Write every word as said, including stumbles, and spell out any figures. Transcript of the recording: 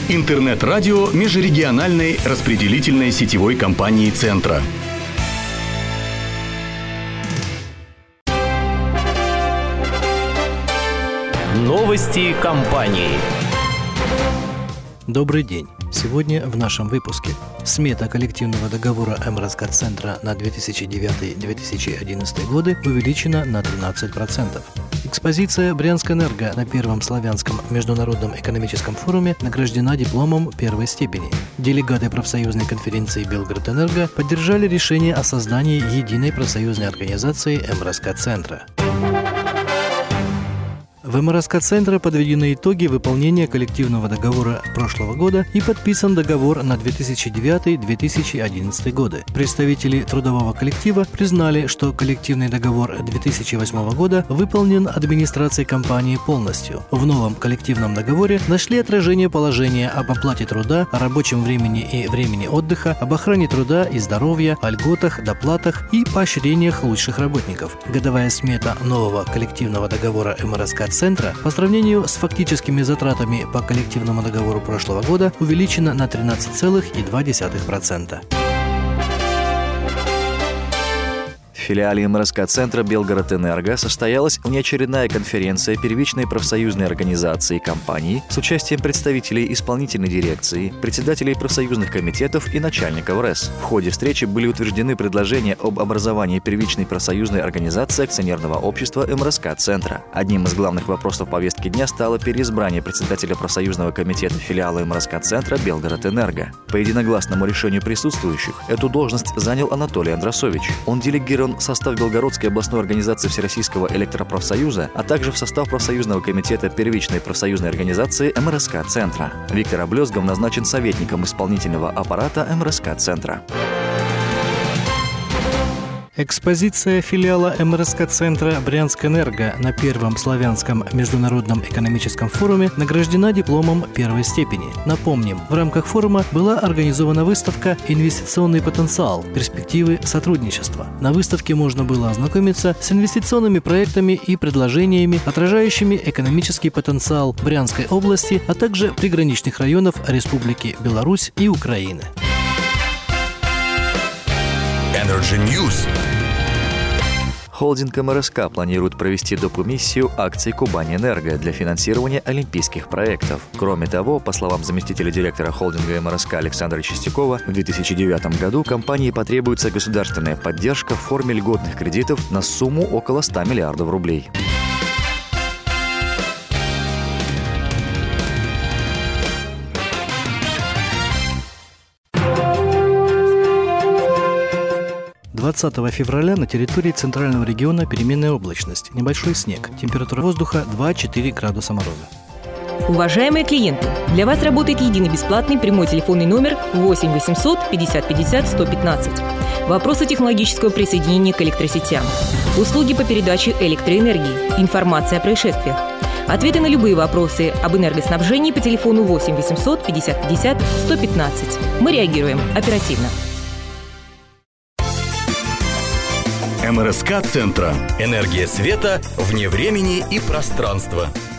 Интернет-радио межрегиональной распределительной сетевой компании «Центра». Новости компании. Добрый день. Сегодня в нашем выпуске. Смета коллективного договора эм эр эс ка-центра на две тысячи девятый — две тысячи одиннадцатый годы увеличена на тринадцать процентов. Экспозиция «Брянскэнерго» на Первом славянском международном экономическом форуме награждена дипломом первой степени. Делегаты профсоюзной конференции «Белгород-Энерго» поддержали решение о создании единой профсоюзной организации эм эр эс ка-центра. В эм эр эс ка-центра подведены итоги выполнения коллективного договора прошлого года и подписан договор на две тысячи девятый — две тысячи одиннадцатый годы. Представители трудового коллектива признали, что коллективный договор две тысячи восьмого года выполнен администрацией компании полностью. В новом коллективном договоре нашли отражение положения об оплате труда, о рабочем времени и времени отдыха, об охране труда и здоровья, о льготах, доплатах и поощрениях лучших работников. Годовая смета нового коллективного договора эм эр эс ка-центра по сравнению с фактическими затратами по коллективному договору прошлого года увеличена на тринадцать целых две десятых процента. В филиале эм эр эс ка-центра «Белгород-Энерго» состоялась внеочередная конференция первичной профсоюзной организации компании с участием представителей исполнительной дирекции, председателей профсоюзных комитетов и начальников РЭС. В ходе встречи были утверждены предложения об образовании первичной профсоюзной организации акционерного общества эм эр эс ка-центра. Одним из главных вопросов повестки дня стало переизбрание председателя профсоюзного комитета филиала эм эр эс ка-центра «Белгород-Энерго». По единогласному решению присутствующих эту должность занял Анатолий Андросович. Он делегирован в состав Белгородской областной организации Всероссийского электропрофсоюза, а также в состав профсоюзного комитета первичной профсоюзной организации эм эр эс ка-центра. Виктор Облезгов назначен советником исполнительного аппарата эм эр эс ка-центра. Экспозиция филиала эм эр эс ка-центра «Брянскэнерго» на Первом славянском международном экономическом форуме награждена дипломом первой степени. Напомним, в рамках форума была организована выставка «Инвестиционный потенциал. Перспективы сотрудничества». На выставке можно было ознакомиться с инвестиционными проектами и предложениями, отражающими экономический потенциал Брянской области, а также приграничных районов Республики Беларусь и Украины. Energy News. Холдинг эм эр эс ка планирует провести доп. Эмиссию акций «Кубань-Энерго» для финансирования олимпийских проектов. Кроме того, по словам заместителя директора холдинга эм эр эс ка Александра Чистякова, в две тысячи девятом году компании потребуется государственная поддержка в форме льготных кредитов на сумму около ста миллиардов рублей. двадцатого февраля на территории центрального региона переменная облачность, небольшой снег, температура воздуха два-четыре градуса мороза. Уважаемые клиенты, для вас работает единый бесплатный прямой телефонный номер восемь восемьсот пятьдесят пятьдесят сто пятнадцать. Вопросы технологического присоединения к электросетям, услуги по передаче электроэнергии, информация о происшествиях. Ответы на любые вопросы об энергоснабжении по телефону восемь восемьсот пятьдесят пятьдесят сто пятнадцать. Мы реагируем оперативно. эм эр эс ка-центра. Энергия света вне времени и пространства.